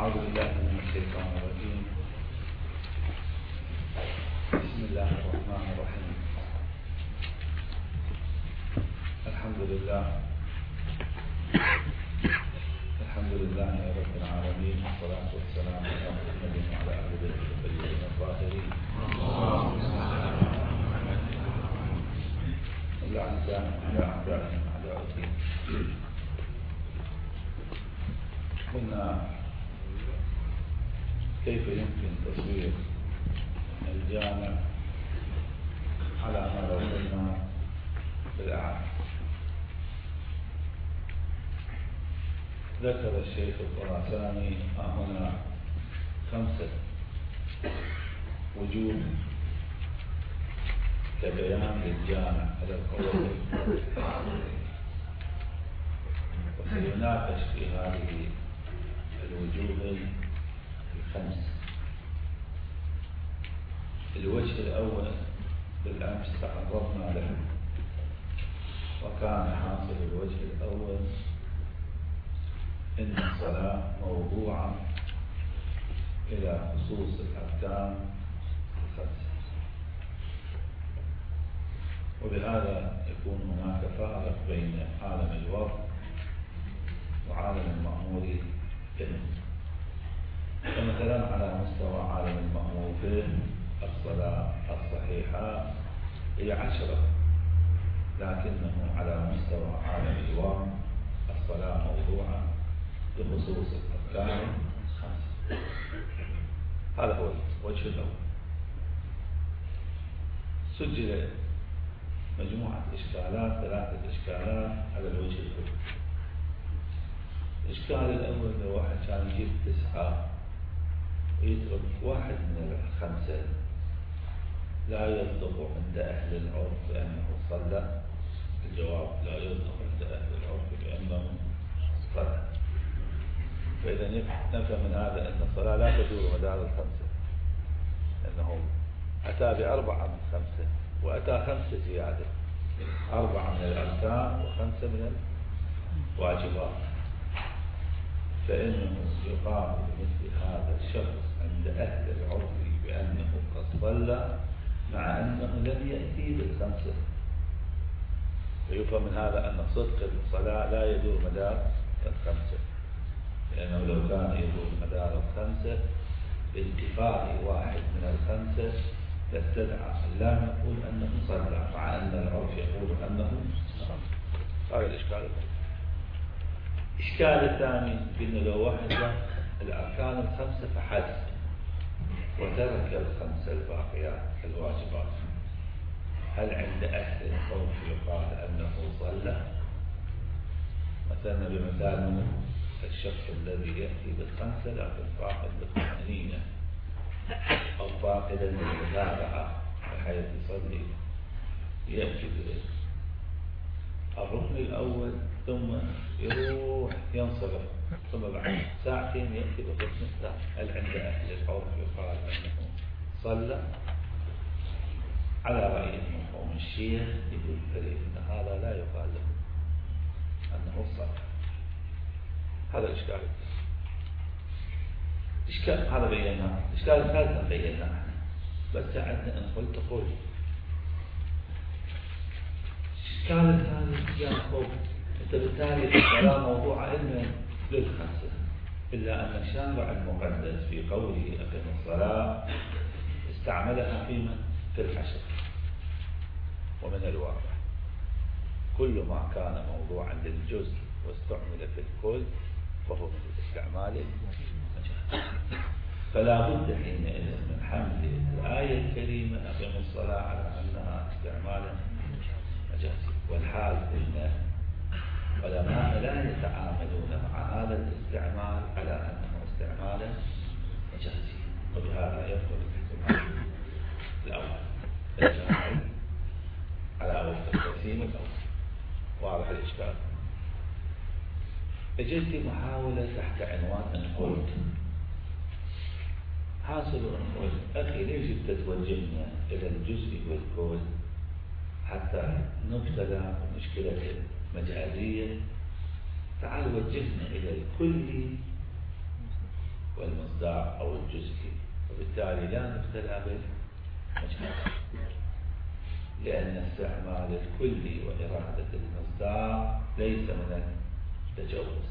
أعوذ بالله من الشيطان الرجيم. بسم الله الرحمن الرحيم. الحمد لله رب العالمين، والصلاة والسلام على محمد وعلى أهل بيته الطيبين الطاهرين والأعداء على أعدائهم أعداء الدين. قلنا كيف يمكن تصوير الجامع على ما لو قلنا بالأعلى. ذكر الشيخ الخراساني هنا 5 وجوه كبيان للجامع على القول، وسيناقش في هذه الوجوه 5. الوجه الأول بالأمس تعرضنا له، وكان حاصل الوجه الأول إن الصلاة موضوعة إلى خصوص الأركان 5، وبهذا يكون هناك فارق بين عالم الوضع وعالم المأمور به. فمثلا على مستوى عالم المأمور به الصلاة الصحيحة هي 10، لكنه على مستوى عالم الوضع الصلاة موضوعة بخصوص الأركان 5. هذا هو الوجه الأول. سجل مجموعة إشكالات، 3 إشكالات على الوجه الأول. الإشكال الأول لو واحد كان يجيب 9 ويترك واحد من 5 لا يصدق عند أهل العرف بأنه صلى. الجواب: لا يصدق عند أهل العرف بأنه صلى. فإذا نفهم من هذا أن الصلاة لا تدور مدار 5، لأنه أتى ب4 من 5 وأتى 5 زيادة، 4 من الأركان و5 من الواجبات. فإنه يقال مثل هذا الشخص عند أهل العرف بأنه قد صلى مع أنه لم يأتي بال5. فيفهم من هذا أن صدق الصلاة لا يدور مدار 5، لأنه لو كان يدور مدار 5 بانتفاء واحد من 5 لاستدعى أن لا نقول أنه صلى، مع أن العرف يقول أنه صلى. هذا الإشكال الأول. الإشكال الثاني: إنه لو واحد الأركان 5 فحسب وترك 5 الباقيات الواجبات، هل عند أهل العرف يقال أنه صلى؟ مثلا بمثال من الشخص الذي يأتي بال5 لكن فاقد بالطمأنينة أو فاقدا للمتابعة بحيث يصلي، يأتي الركن الأول ثم يروح ينصرف، ثم بعد 2 ساعات يأتي بالركن الثاني، هل عند أهل العرف يقال أنه صلى؟ على رأي المفهوم الشيخ يقول فريد أن هذا لا يقال له أنه صلى. هذا الإشكال. الإشكال هذا بيناه. الإشكال الثالث بيناه، بس عندنا إن قلت قول. الإشكال الثالث يقول أنت بالتالي الصلاة موضوعة إلا لل5، إلا أن الشارع المقدس في قوله أقم الصلاة استعملها في الحشر. ومن الواضح كل ما كان موضوعا للجزء واستعمل في الكل فهو من الاستعمال المجازي. فلا بد حينئذ من حمل الآية الكريمة أقم الصلاة على أنها استعمالا مجازي، والحال أن علماء لا يتعاملون مع هذا الاستعمال على أنه استعمالا مجازي، وبهذا يدخل الاحتمال الأول الجاهل على وفق القسيم الأول. واضح الإشكال؟ اجت محاولة تحت عنوان أن قلت حاصل أن قلت أخي ليش تتوجهنا إلى الجزء والكل حتى نبتلى بمشكلة مجازية؟ تعال وجهنا إلى الكل والمصداق أو الجزئي، وبالتالي لا نبتلى بالمجاز، لأن استعمال الكلي وإرادة المصداق ليس من التجوز.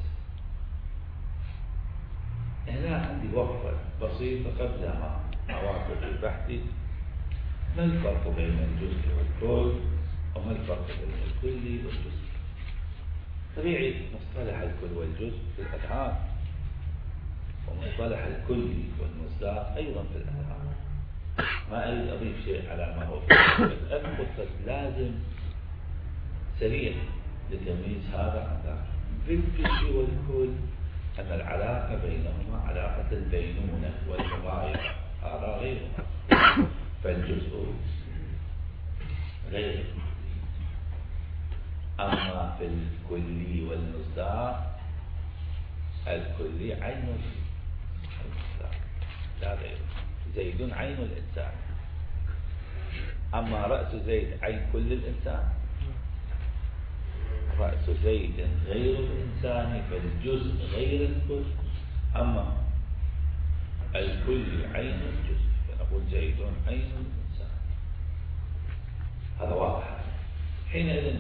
هنا عندي وقفة بسيطة قبل ما أواصل البحث. ما الفرق بين الجزء والكل؟ وما الفرق بين الكلي والجزء؟ طبيعي مصطلح الكل والجزء في الأذهان، ومصطلح الكلي والمصداق أيضا في الأذهان. ما أريد أضيف شيء على ما هو في الأذهان، لازم سريع لتمييز هذا عن ذاك. في الجزء والكل أن العلاقة بينهما علاقة البينونة والمغايرة، هذا غيرها. فالجزء غير. أما في الكلي والمصداق، الكلي عين المصداق لا غير. زيد عين الإنسان، أما رأس زيد عين كل الإنسان. رأس زيد غير الإنسان، فالجزء غير الكل. أما الكل عين الجزء، فنقول زيد عين الإنسان. هذا واضح. حينئذ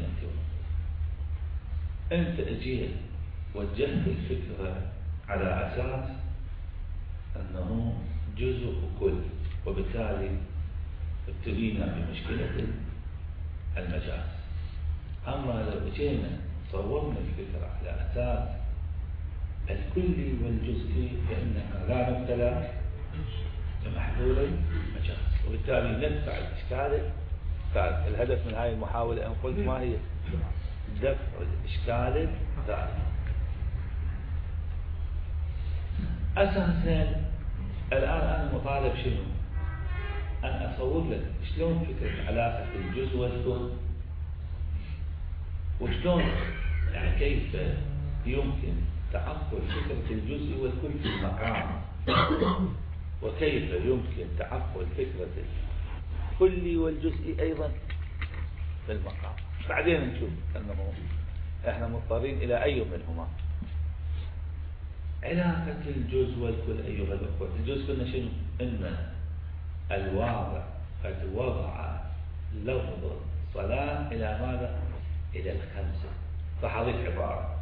أنت أجيت وجهت الفكرة على أساس أنه جزء وكل، وبالتالي ابتلينا بمشكلة المجاز. أما لو جينا صورنا الفكرة على أساس الكلي والجزئي، فإننا لا نبتلى بمحلول المجاز، وبالتالي ندفع الإشكال. الهدف من هذه المحاولة أن قلت ما هي؟ دفع الإشكال الثالث. أساسا الآن أنا مطالب شنو؟ أن أصور لك شلون فكرة علاقة الجزء والكل، وشلون يعني كيف يمكن تعقل فكرة الجزء والكل في المقام، وكيف يمكن تعقل فكرة الكلي والجزء أيضا في المقام. بعدين نشوف أنه إحنا مضطرين إلى أي منهما. علاقة الجزء والكل أيها الأخوة، الجزء قلنا شنو؟ إن الواضع قد وضع لفظ الصلاة إلى ماذا؟ إلى الخمسة. فحضيت عبارة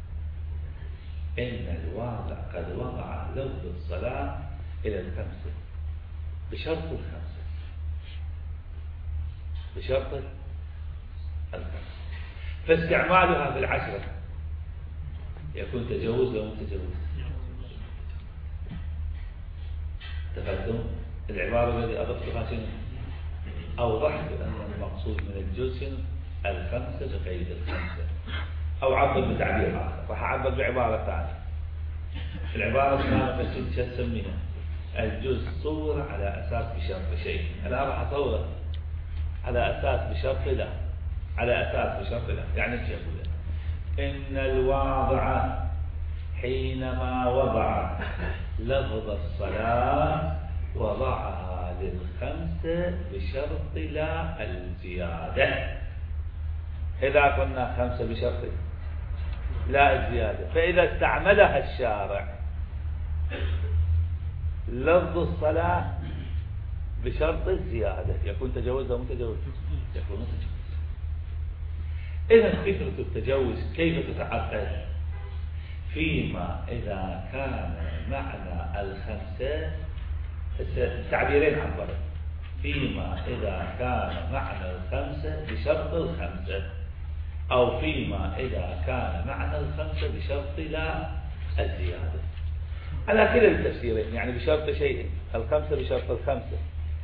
إن الواضع قد وضع لفظ الصلاة إلى الخمسة بشرط الخمسة، بشرط الخمسة. فاستعمالها في العشرة يكون تجوز أو متجوز. تفهمتم؟ العبارة التي أضفتها شنو؟ أوضحت أن المقصود من الجزء الخمسة بقيد الخمسة، أو عبر بتعبير آخر. راح أعبر بعبارة ثانية. العبارة الثانية شو تسميها؟ الجزء صور على أساس بشرط شيء. أنا راح أصوره على أساس بشرط لا، على أساس بشرط لا. يعني كيف يقول؟ إن الواضع حينما وضع لفظ الصلاة وضعها للخمسة بشرط لا الزيادة. إذا قلنا خمسة بشرط لا الزيادة، فإذا استعملها الشارع لفظ الصلاة بشرط الزيادة يكون تجوز أو متجوز؟ يكون متجوز. إذا فكرة التجوز كيف تتعقد؟ فيما إذا كان معنى الخمسة، تعبيرين عن ضرب. فيما إذا كان معنى الخمسة بشرط الخمسة، أو فيما إذا كان معنى الخمسة بشرط لا الزيادة. على كلا التفسيرين، يعني بشرط شيء، الخمسة بشرط الخمسة،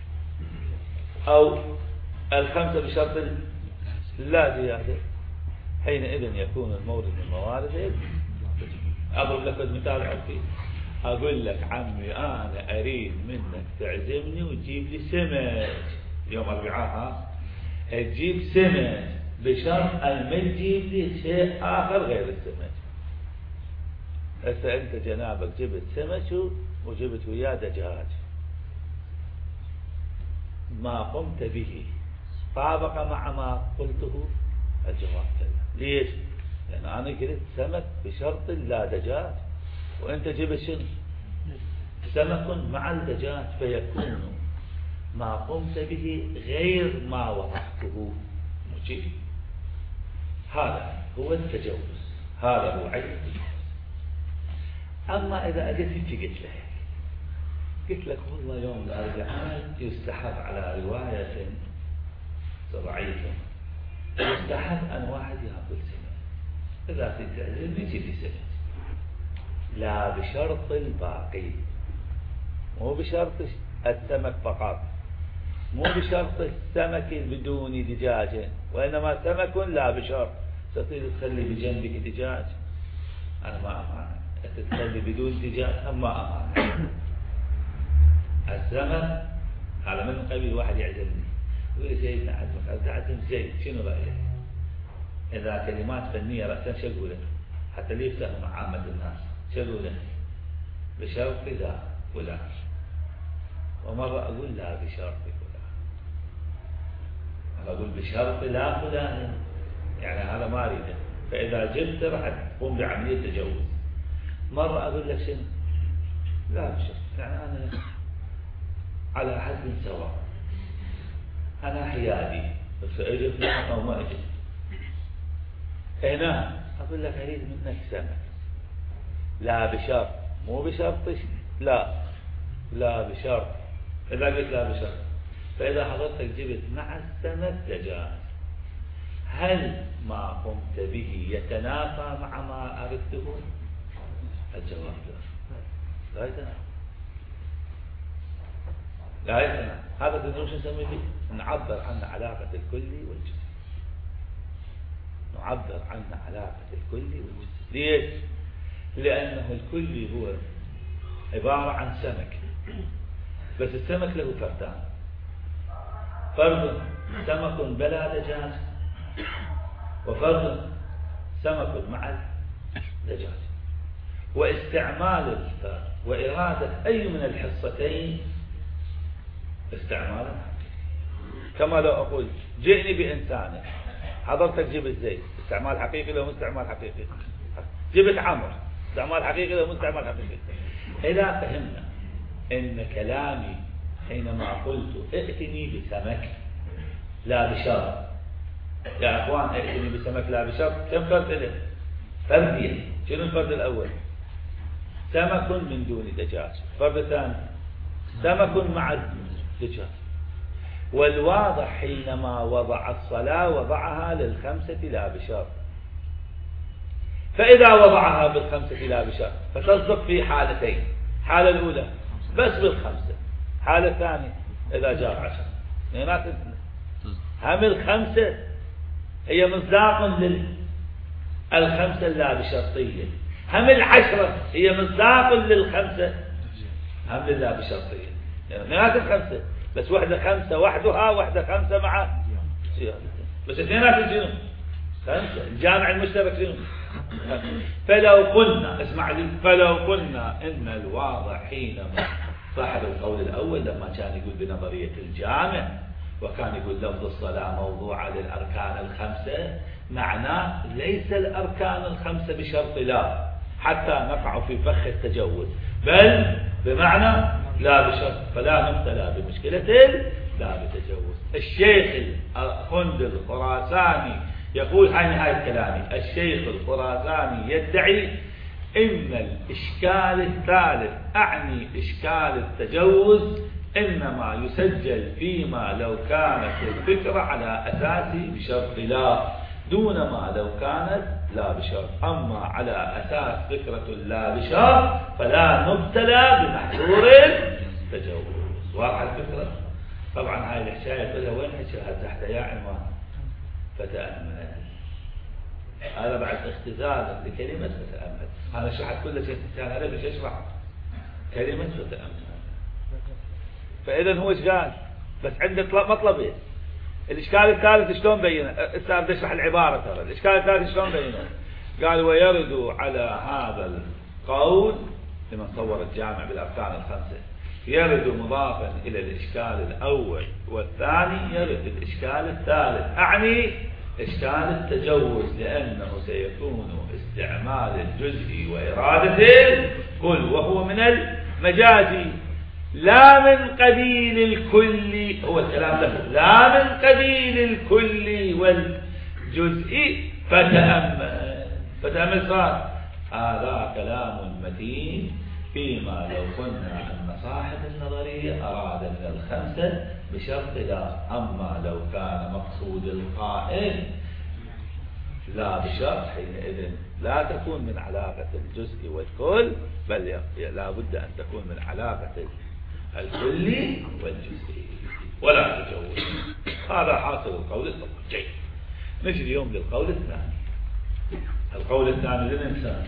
أو الخمسة بشرط لا زيادة. حينئذ يكون المورد من الموارد. أضرب لك مثال عرفي. أقول لك عمي أنا أريد منك تعزمني وتجيب لي سمك يوم الربعاء، تجيب سمك بشرط أن ما تجيب لي شيء آخر غير السمك. هسه أنت جنابك جبت سمك وجبت وياه دجاج، ما قمت به طابق مع ما قلته؟ الجواب كلا. ليش؟ لأن أنا قلت سمك بشرط لا دجاج، وأنت جبت شنو؟ سمك مع الدجاج فيكون ما قمت به غير ما وضعته مجيب. هذا هو التجوز، هذا هو عين التجوز. أما إذا أجت قلت لك والله يوم الأربعاء يستحب على رواية ضعيفة يستحب أن واحد يأكل سمك، إذا في تعزيم يجي في سمك، لا بشرط الباقي، مو بشرط السمك فقط، مو بشرط السمك بدون دجاج، وإنما سمك لا بشرط. تطير تخلي بجنبك دجاج أنا ما أمانع، تخلي بدون دجاج أنا ما أمانع. السمك هذا من قبيل واحد يعزمني يقول لي سيدنا عزمك تعزم زيد شنو رأيك؟ إذا كلمات فنية رأسا شقوا له حتى لي يفتهم عامة الناس، شقوا له بشرط لا فلان، ومرة أقول لا بشرط فلان، أنا أقول بشرط لا فلان، يعني هذا ما أريده، فإذا جبت راح تقوم بعملية تجوز. مرة أقول لك شنو؟ لا بشرط، يعني أنا على حد سواء، أنا حيادي بس أجي فلان أو ما أجي، هنا أقول لك أريد منك سمك لا بشرط، مو بشرط لا بشرط. إذا قلت لا بشرط، فإذا حضرتك جبت مع السمك دجاج، هل ما قمت به يتنافى مع ما أردته؟ الجواب لا يتنافى، لا يتنافى. هذا تدرون شو نسميه فيه؟ نعبر عن علاقة الكلي والجزء، نعبر عن علاقة الكلي والجزء. ليش؟ لأنه الكلي هو عبارة عن سمك، بس السمك له فردان، فرد سمك بلا دجاج، وفرد سمك مع الدجاج، واستعمال الفرد وإرادة أي من الحصتين استعمالا كما لو أقول جئني بإنسان، حضرتك جبت زيد استعمال حقيقي لو مستعمال حقيقي، جبت عمر استعمال حقيقي لو مستعمال حقيقي. إذا فهمنا إن كلامي حينما قلت ائتني بسمك لا بشرط، يا أخوان ائتني بسمك لا بشرط، كم فرد له؟ فردين. شنو الفرد الأول؟ سمك من دون دجاج. الفرد الثاني سمك مع الدجاج. والواضح حينما وضع الصلاة وضعها للخمسة لا بشرط، فإذا وضعها بالخمسة لا بشرط فتصدق في حالتين، حالة الأولى بس بالخمسة، حالة الثانية إذا جاء 10. هناك هم الخمسة هي مصداق للخمسة لا بشرطية، هم 10 هي مصداق للخمسة هم لا بشرطية. هناك الخمسة بس واحدة خمسة وحدها، واحدة خمسة مع زيادة، بس اثنينات شنو؟ خمسة. الجامع المشترك شنو؟ فلو قلنا اسمع لي، فلو قلنا ان الواضح حينما صاحب القول الاول لما كان يقول بنظرية الجامع وكان يقول لفظ الصلاة موضوعة للاركان الخمسة، معناه ليس الاركان الخمسة بشرط لا حتى نقع في فخ التجوز، بل بمعنى لا بشرط، فلا نبتلى بمشكلة لا بتجوز. الشيخ الخندل الخراساني يقول هاي نهاية كلامي، الشيخ الخراساني يدعي إن الإشكال الثالث أعني إشكال التجوز إنما يسجل فيما لو كانت الفكرة على أساس بشرط لا دون ما لو كانت لا بشرط، أما على أساس فكرة لا بشرط فلا نبتلى بمحذور التجوز. واضح الفكرة؟ طبعا هاي الحشاية قلها وين حشاها؟ تحت يا عنوان فتأمل. هذا بعد اختزال لكلمة فتأمل، أنا شرحت كل شيء كان هذا مش أشرح كلمة فتأمل. فإذا هو إيش قال؟ بس عندك مطلبين. الإشكال الثالث شلون بينه؟ بدي أشرح العبارة ترى. الإشكال الثالث شلون بينه؟ قال ويرد على هذا القول لمن صور الجامع بالأركان الخمسة، يرد مضافا إلى الإشكال الأول والثاني، يرد الإشكال الثالث أعني إشكال التجوز، لأنه سيكون استعمال الجزء وإرادة الكل، وهو من مجازي لا من قبيل الكل، هو الكلام له، لا من قبيل الكل والجزء فتأمل صار هذا كلام متين فيما لو قلنا أن صاحب النظرية أراد من الخمسة بشرط لا. أما لو كان مقصود القائل لا بشرط، حينئذ لا تكون من علاقة الجزء والكل، بل لا بد أن تكون من علاقة الكل والجزء ولا تجوز. هذا حاصل القول الأول. جيد، نجي اليوم للقول الثاني. القول الثاني للإنسان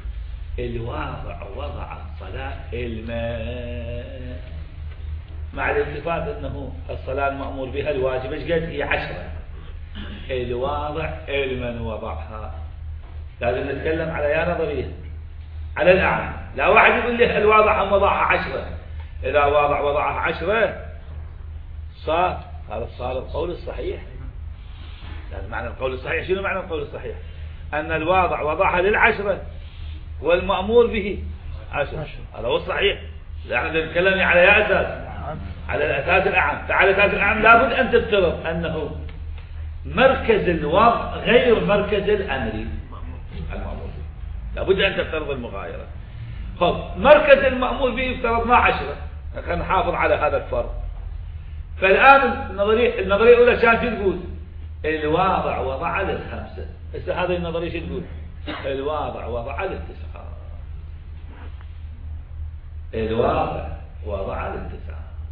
وضع الصلاة الماء، مع الالتفات أنه الصلاة المأمور بها الواجب ايش قد هي 10. الواضع من وضعها، لازم نتكلم على يا نظرية على الأعلى. لا واحد يقول له الواضع هم وضعها 10، إذا وضعها 10 هذا صار القول الصحيح. يعني معنى القول الصحيح شنو معنى القول الصحيح؟ أن الواضع وضعها لل10 والمأمور به 10. هذا هو الصحيح. نحن نتكلم على يا أساس، على الأساس الأعم. فعلى الأساس الأعم لابد أن تفترض أنه مركز الوضع غير مركز الأمر المأمور به، لابد أن تفترض المغايرة. مركز المأمور به افترضنا 10، خلينا نحافظ على هذا الفرق. فالآن النظرية الأولى شو تقول؟ الواضع وضع لل5. هسه هذه النظرية شو تقول؟ الواضع وضع لل9. الواضع وضع لل9.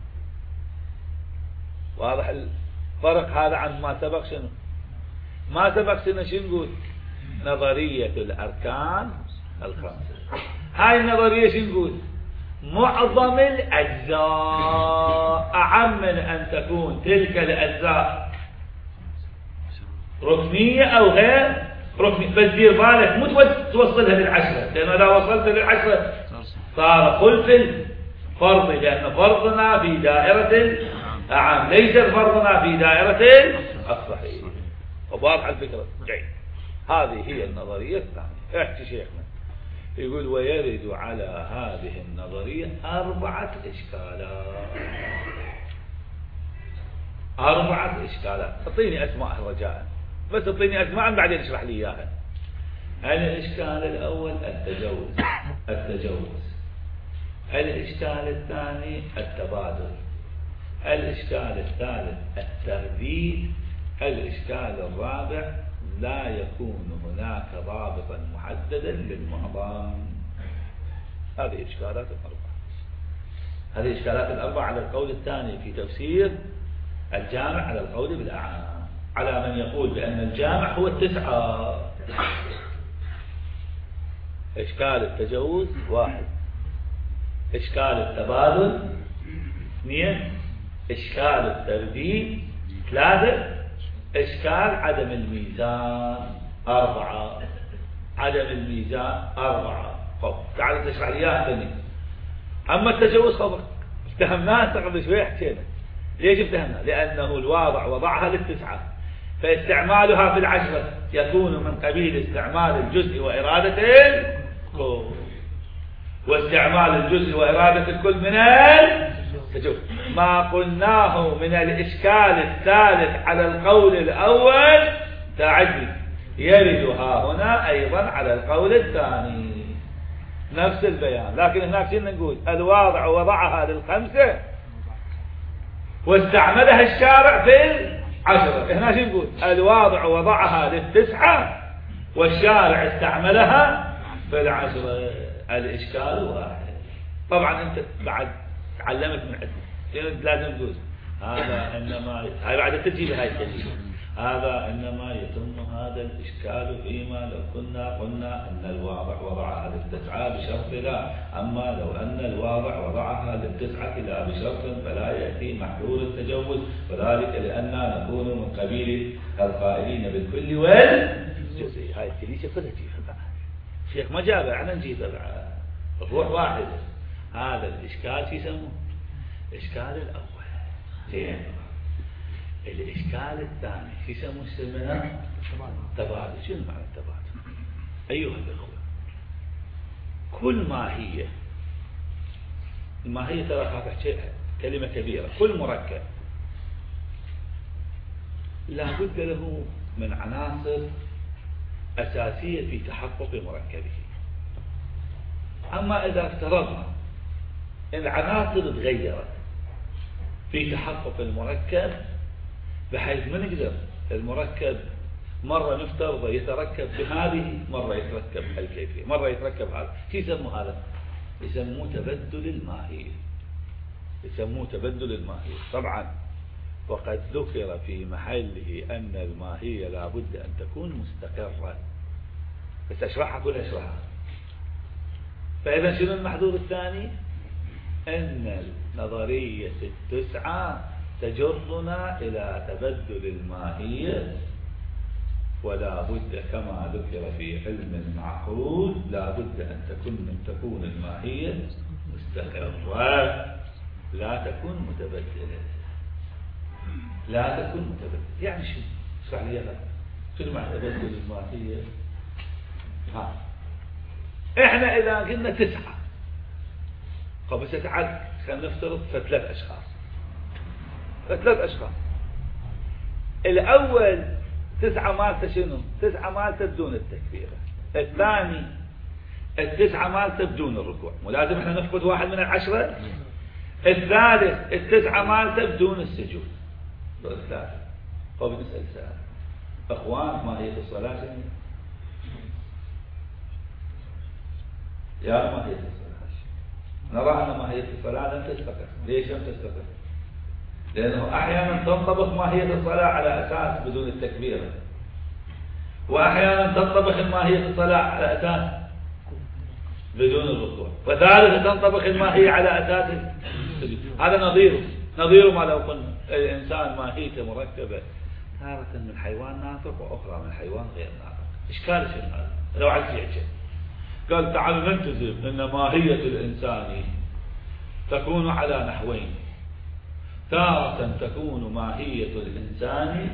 واضح الفرق هذا عن ما سبق؟ شنو ما سبق؟ شنو نقول؟ نظرية الأركان ال5. هاي النظرية شو نقول؟ معظم الأجزاء أعم من أن تكون تلك الأجزاء ركنية أو غير ركنية. بس دير بالك مو توصلها لل10، لأنه إذا وصلت لل10 صار خلف الفرض، لأن فرضنا في دائرة الأعم ليس فرضنا في دائرة الصحيح. واضح الفكرة؟ جيد. هذه هي النظرية الثانية. احكي شيخنا يقول ويرد على هذه النظرية 4 إشكالات. 4 إشكالات. اعطيني أسماء رجاء، بس اعطيني أسماء بعدين اشرح لي إياها. الإشكال الأول التجوز. الإشكال الثاني التبادل. الإشكال الثالث الترديد. الإشكال الرابع لا يكون هناك ضابطا محددا للمعظم. هذه إشكالات الأربعة. هذه إشكالات الأربعة على القول الثاني في تفسير الجامع على القول بالأعام، على من يقول بأن الجامع هو 9. إشكال التجوز 1، إشكال التبادل 2، إشكال الترديد 3، إشكال عدم الميزان 4. عدم الميزان 4. تعال تشرح لي إياها ثاني. أما التجوز افتهمناه قبل شوي حكينا. ليش افتهمناه؟ لأنه الواضع وضعها لل9، فاستعمالها في ال10 يكون من قبيل استعمال الجزء وإرادة الكل، واستعمال الجزء وإرادة الكل من التجوز. ما قلناه من الإشكال الثالث على القول الأول تعدي يردها هنا أيضا على القول الثاني، نفس البيان. لكن هناك شنو نقول؟ الواضع وضعها لل5 واستعملها الشارع في 10. هنا شنو نقول؟ الواضع وضعها لل9 والشارع استعملها في 10. الإشكال واحد. طبعا أنت بعد تعلمت من عندنا لازم تقول هذا إنما هاي بعد تجي بهاي الدليل. هذا إنما يتم هذا الإشكال فيما لو كنا قلنا أن الواضع وضعها لل9 بشرط لا. أما لو أن الواضع وضعها لل9 لا بشرط فلا يأتي محذور التجوز، وذلك لأننا نكون من قبيل القائلين بالكل والجزء. هاي الكليشة كلها تجيبها شيخ ما جابها، احنا نجيبها روح واحد. هذا الإشكال شو يسموه؟ الإشكال الأول. زين. الإشكال الثاني شو يسموه؟ سميناه تبادل. شنو معنى التبادل؟ أيها الأخوة، كل ما هي الماهية ترى هذا شيء كلمة كبيرة. كل مركب لا بد له من عناصر أساسية في تحقق مركبه. أما إذا افترضنا العناصر تغيرت في تحقق المركب بحيث ما نقدر المركب مرة نفترض يتركب بهذه، مرة يتركب بهالكيفية، مرة يتركب هذا، شو يسموه هذا؟ يسموه تبدل الماهية. يسموه تبدل الماهية. طبعا وقد ذكر في محله أن الماهية لا بد أن تكون مستقرة، بس أشرحها كل أشرحها. فإذا شنو المحذور الثاني؟ أن نظرية التسعة تجرنا إلى تبدل الماهية، ولا بد كما ذكر في علم المعقول لا بد أن تكون الماهية مستقرة، لا تكون متبدلة. لا تكون متبدلة يعني شو؟ اشرح لي هذا. شنو معنى تبدل الماهية؟ احنا إذا قلنا تسعة، بس تعال خلينا نفترض ثلاث أشخاص. الأول تسعة مالته شنو؟ تسعة مالته بدون التكبيرة. الثاني التسعة مالته بدون الركوع، ولازم احنا نفقد واحد من العشرة. الثالث التسعة مالته بدون السجود. الثالث بنسأل سؤال، أخوان ماهية الصلاة شنو؟ يا ماهية الصلاة نرى أن ماهية الصلاة لم تستقر. ليش لم تستقر؟ لأنه أحيانا تنطبق ماهية الصلاة على أساس بدون التكبير، وأحيانا تنطبق ماهية الصلاة على أساس بدون الركوع، وثالثا تنطبق الماهية على أساس هذا نظيره ما لو قلنا الإنسان ماهيته مركبة تارة من حيوان ناطق وأخرى من حيوان غير ناطق. إشكال شنو هذا؟ لو عايز يعجب قال تعالوا نلتزم أن ماهية الإنسان تكون على نحوين. تارة تكون ماهية الإنسان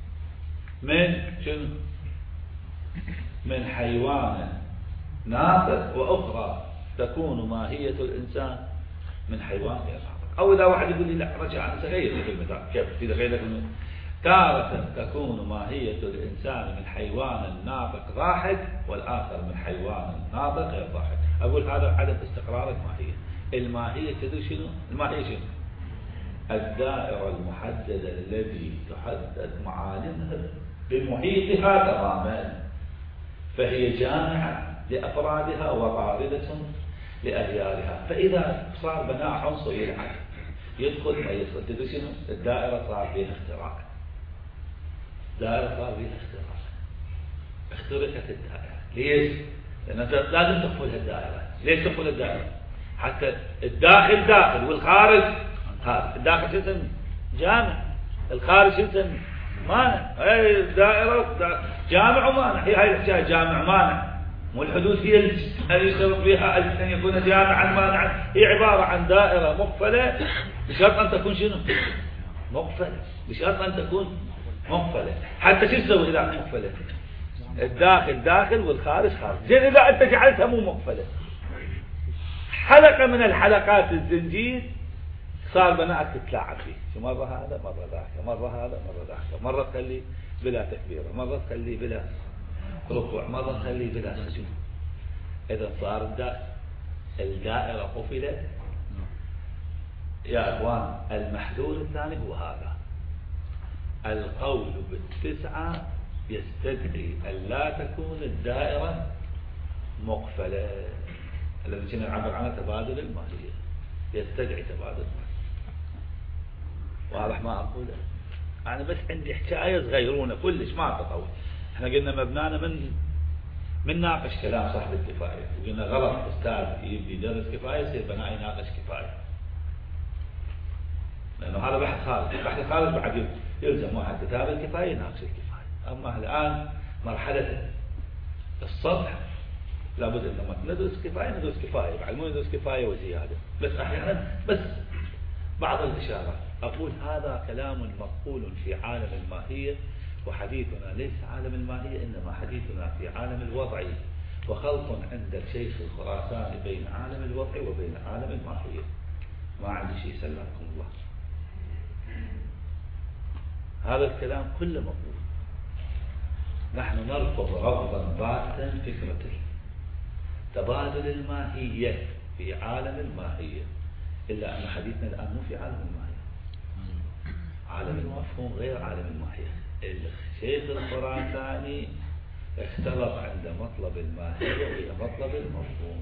من حيوان ناطق، وأخرى تكون ماهية الإنسان من حيوان غير ناطق. أو إذا واحد يقول لي لا رجع أنا سغير في المثال كيف إذا غير تارة تكون ماهية الإنسان من حيوان ناطق ضاحك، والآخر من حيوان ناطق غير ضاحك. أقول هذا عدم استقرار الماهية. الماهية تدري شنو؟ الماهية شنو؟ الدائرة المحددة التي تحدد معالمها بمحيطها تماما، فهي جامعة لأفرادها وطاردة لأغيارها. فإذا صار بناء عنصر يلعب يدخل ما يدخل، تدري شنو؟ الدائرة صار فيها اختراق. اخترقت الدائرة. ليش؟ لأن لازم تقفل الدائرة. ليش تقفل الدائرة؟ حتى الداخل داخل والخارج خارج. الداخل شو يسمى؟ جامع. الخارج شو يسمى؟ مانع. هاي الدائرة جامع ومانع. هي هاي الحكاية جامع مانع. مو الحدوث هي اللي يشترط بها أن يكون جامعا مانعا. هي عبارة عن دائرة مقفلة بشرط أن تكون شنو؟ مقفلة. بشرط أن تكون مقفلة. حتى شو تسوي إذا مقفلة؟ الداخل داخل والخارج خارج. زين إذا أنت جعلتها مو مقفلة، حلقة من الحلقات الزنجير صار بناءك تتلاعب فيه، شو مرة هذا مرة ذاك، مرة هذا مرة ذاك، مرة تخلي بلا تكبيرة، مرة تخلي بلا ركوع، مرة تخلي بلا سجود. إذا صار الدائرة قفلت. يا أخوان المحذور الثاني هو هذا. القول بالتسعة يستدعي أن لا تكون الدائرة مقفلة، الذي كنا نعبر عنه تبادل الماهية، يستدعي تبادل الماهية. واضح ما أقوله؟ أنا بس عندي حكاية صغيرونة كلش ما تطول. احنا قلنا مبنانا من ناقش كلام صاحب الكفاية، وقلنا غلط أستاذ يبدي يدرس كفاية يصير بناء يناقش كفاية، لأنه هذا بحث خارج. البحث الخارج بعد يلزم واحد كتاب الكفاية يناقش الكفاية. أما الآن مرحلة السطح لابد أن لما ندرس كفاية بعد مو ندرس كفاية وزيادة. بس أحيانا بس بعض الإشارات أقول هذا كلام مقبول في عالم الماهية، وحديثنا ليس عالم الماهية إنما حديثنا في عالم الوضع، وخلط عند الشيخ الخراساني بين عالم الوضع وبين عالم الماهية. ما عندي شيء سلمكم الله. هذا الكلام كله مطلوب. نحن نرفض رفضا باتا فكرة تبادل الماهية في عالم الماهية، إلا أن حديثنا الآن مو في عالم الماهية، عالم المفهوم غير عالم الماهية. الشيخ الخراساني اختلط عند مطلب الماهية وإلى مطلب المفهوم.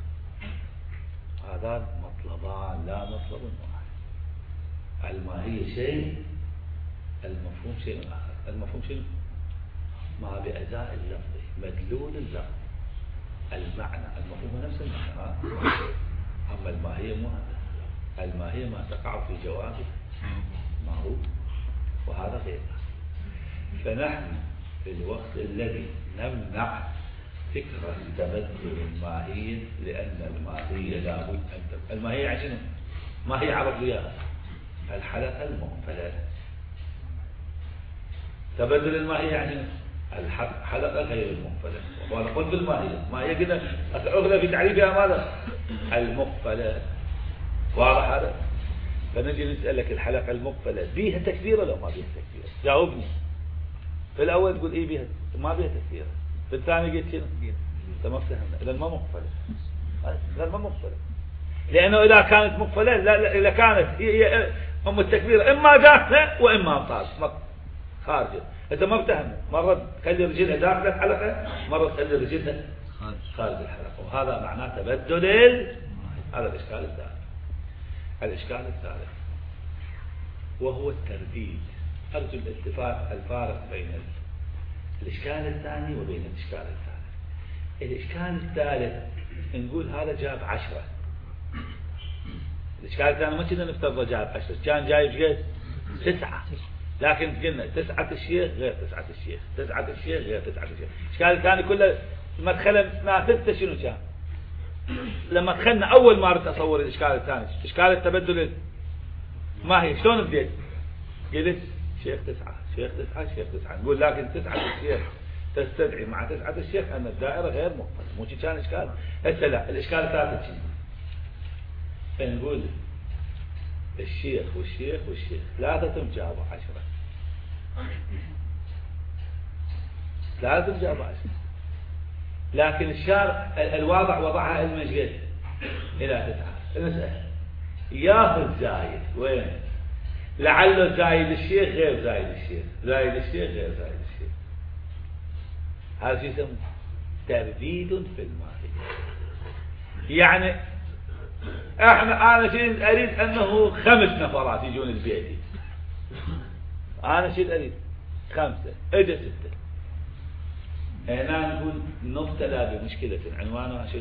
هذان مطلبان لا مطلب واحد. الماهية شيء، المفهوم شيء آخر. المفهوم شيء ما بأداء اللفظ، مدلول اللفظ، المعنى. المفهوم نفس المعنى، أما الماهية مو هذا. الماهية ما تقع في جوابه ما هو، وهذا غير. فنحن في الوقت الذي نمنع فكرة تبدل الماهية، لأن الماهية لابد أن تبدل. الماهية عشان ما هي عرضيات الحلقة المقفلة. تبدل الماهية يعني الحلقة غير المقفلة. وأنا قلت الماهية ما هي كده أغلى في تعريفها ماذا؟ المقفلة. واضح هذا؟ فنجي نسألك الحلقة المقفلة بيها تكبيرة لو ما بيها تكبيرة؟ جاوبني. في الأول تقول إيه بيها؟ ما بيها تكبيرة. في الثاني قلت شنو؟ أنت ما فهمنا. إذا ما مقفلة. إذا ما مقفلة. لأنه إذا كانت مقفلة إذا كانت هي أم التكبيرة إما داخلة وإما طالب خارجة. أنت ما بتهم. مرة تخلي رجلها داخل الحلقة، مرة تخلي رجلها خارج الحلقة، وهذا معناه تبدل. هذا الإشكال الثالث. الإشكال الثالث وهو الترديد. أرجو الالتفات الفارق بين الإشكال الثاني وبين الإشكال الثالث. الإشكال الثالث نقول هذا جاب 10. الإشكال الثاني ما كنا نفترض جاب 10، كان جايب 9. لكن قلنا 9 الشيخ غير 9 الشيخ، 9 الشيخ غير 9 الشيخ. الإشكال الثاني كله مدخلنا 6 شنو كان؟ لما دخلنا أول ما أردت أصور الإشكال الثاني، إشكال التبدل ما هي شلون بديت؟ قلت شيخ 9 شيخ 9 شيخ 9. نقول لكن 9 الشيخ تستدعي مع 9 الشيخ أن الدائرة غير مقفلة. مو كان إشكال؟ هسه لا، الإشكال الثالث شنو؟ فنقول الشيخ والشيخ والشيخ 3 جابوا 10. 3 جابوا 10. لكن الشارع الواضع وضعها المجد إلى 9. نسأل ياخذ زايد وين؟ لعله زايد الشيخ غير زايد الشيخ، زايد الشيخ غير زايد الشيخ. هذا شيء يسمى ترديد في الماهية. يعني أنا شيء أريد أنه 5 نفرات يجون البيت. أنا شيء أريد 5 إجا 6. هنا نقول نبتلى بمشكلة عنوانها شو؟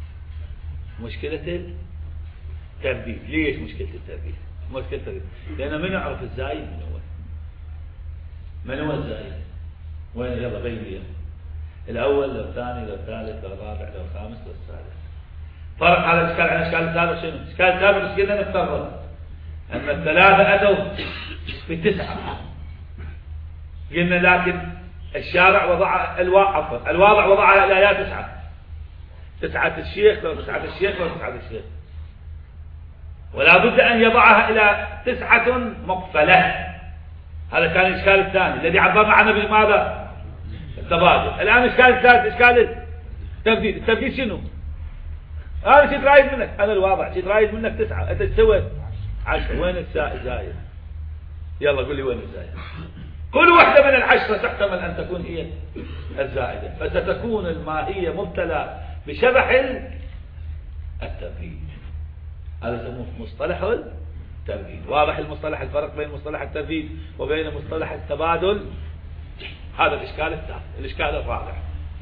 مشكلة الترديد. ليش مشكلة الترديد؟ مشكلة الترديد لأن من يعرف الزايد من هو؟ من هو الزايد؟ وين؟ يلا بين لي الأول لو الثاني لو الثالث لو الرابع لو الخامس لو السادس. فرق هذا الإشكال عن الإشكال السابق شنو؟ الإشكال السابق مش قلنا نفترض أن الثلاثة أتوا في 9. قلنا لكن الشارع وضع الواضع وضعها إلى 9. 9 الشيخ لو 9 الشيخ لو 9 الشيخ، ولا بد أن يضعها إلى 9 مقفلة. هذا كان الإشكال الثاني الذي عبرنا عنه بماذا؟ التبادل. الآن الإشكال الثالث إشكال التبديل. التبديل شنو؟ أنا شو ترايد منك؟ أنا الواضع شو ترايد منك 9، أنت تسوي 10. وين الزايد؟ يلا قل لي وين الزايد؟ كل واحدة من 10 تحتمل أن تكون هي الزائدة، فستكون الماهية مبتلى بشبح الترديد. هذا يسموه مصطلح الترديد. واضح المصطلح، الفرق بين مصطلح الترديد وبين مصطلح التبادل. هذا الإشكال الثالث. الإشكال الرابع،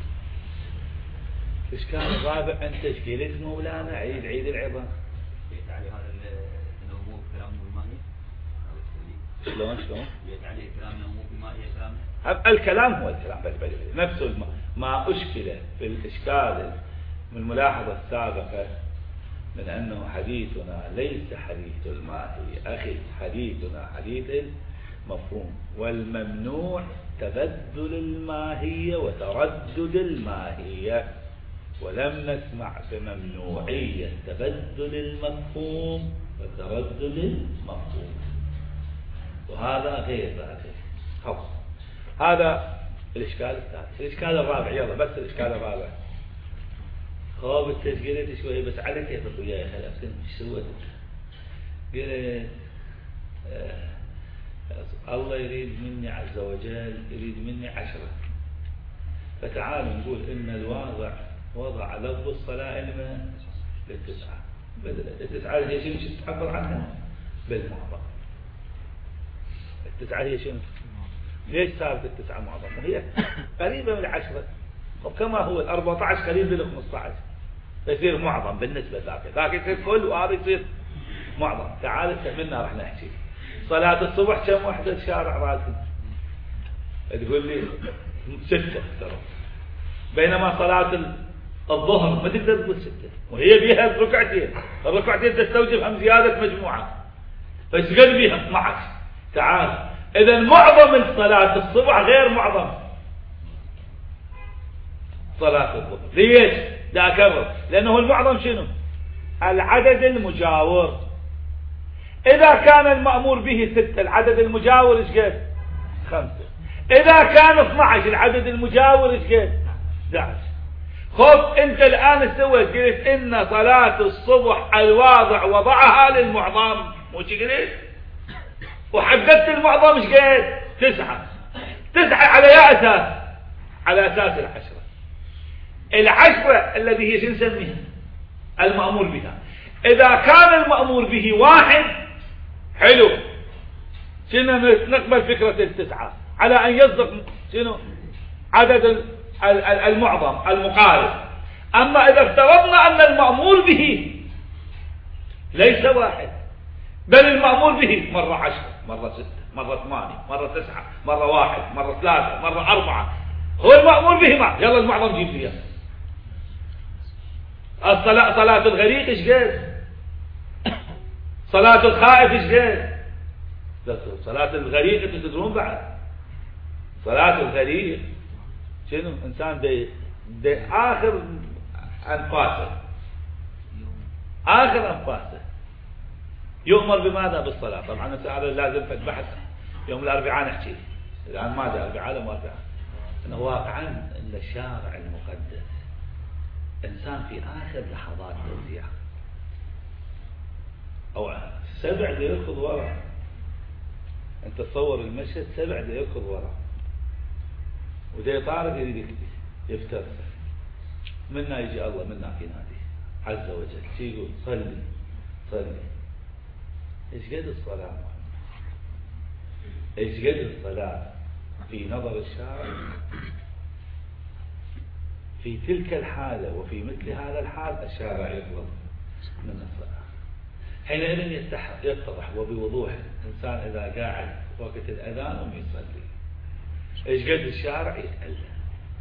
الإشكال الرابع أنت ايش قلت مولانا؟ عيد العظام. عليه هذا النمو كلام الماهية. شلون؟ عليه كلام النمو الماهية كلام. الكلام هو الكلام نفسه. ما أشكل في الإشكال من الملاحظة السابقة من أنه حديثنا ليس حديث الماهية. أخي حديثنا حديث المفهوم، والممنوع تبدل الماهية وتردد الماهية. ولم نسمع بممنوعية تبدل المفهوم وتردد مفقود، وهذا غير ذلك. هذا الإشكال الثالث. الإشكال الرابع، يلا بس الإشكال الرابع. خوف التسجيل شوية بس على كيفك وياي خلاص. ايش سويت؟ قلت الله يريد مني عز وجل، يريد مني 10، فتعالوا نقول إن الواضع وضع لفظ الصلاة إنما للتسعة. التسعة هي شنو تعبر عنها؟ بالمعظم. التسعة هي شنو؟ ليش صارت التسعة معظم؟ وهي قريبة من 10، وكما هو 14 قريب من 15، فيصير معظم بالنسبة ذاك يصير كل، وهذا يصير معظم. تعال استعملنا راح نحكي صلاة الصبح كم وحدة الشارع راسي؟ تقول لي 6 ترى، بينما صلاة الظهر ما تقدر تقول 6، وهي بيها الركعتين تستوجب هم زيادة مجموعة، فايش بيها 12. تعال إذا معظم صلاة الصبح غير معظم صلاة الظهر. ليش؟ لا أكرر، لأنه المعظم شنو؟ العدد المجاور. إذا كان المأمور به 6، العدد المجاور إيش قد؟ 5. إذا كان 12، العدد المجاور إيش قد؟ 11. خذ أنت الآن سويت قلت إن صلاة الصبح الواضع وضعها للمعظم، مو قلت؟ وحددت المعظم إيش قد؟ 9. 9 على أي أساس؟ على أساس 10. 10 الذي هي شو نسميها؟ المأمور بها. إذا كان المأمور به 1 حلو، شنو نقبل فكرة 9 على أن يصدق شنو عدد المعظم المقارب. أما إذا افترضنا أن المأمور به ليس 1، بل المأمور به مرة 10، مرة 6، مرة 8، مرة 9، مرة 1، مرة 3، مرة 4، هو المأمور به ما يلا المعظم جيب لي. صلاة الغريق ايش قد؟ صلاة الخائف ايش قد؟ صلاة الغريق تدرون بعد؟ صلاة الغريق شنو؟ انسان دي اخر انفاسه، اخر انفاسه يؤمر بماذا؟ بالصلاة. طبعا هذا لازم في البحث يوم الاربعاء نحكي، الان ماذا الاربعاء ولا مربعاء؟ انه واقعا ان الشارع المقدس انسان في اخر لحظات توزيع او 7 يركض ورا. انت تصور المشهد 7 يركض ورا، وده طارق يريد يفترس، منا يجي الله منا في نادي عز وجل يقول صلي صلي. ايش قد الصلاة؟ ايش قد الصلاة في نظر الشارع في تلك الحالة؟ وفي مثل هذا الحال الشارع يطلب من الصلاة. حينئذ يتضح وبوضوح الإنسان إذا قاعد وقت الأذان يصلي إيش قد الشارع يتألم،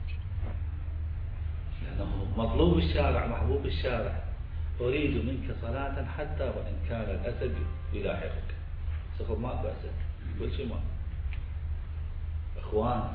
لأنه مطلوب الشارع محبوب الشارع. أريد منك صلاة حتى وإن كان الأسد يلاحقك. سخب ما بأسد كل شيء ما. إخوان،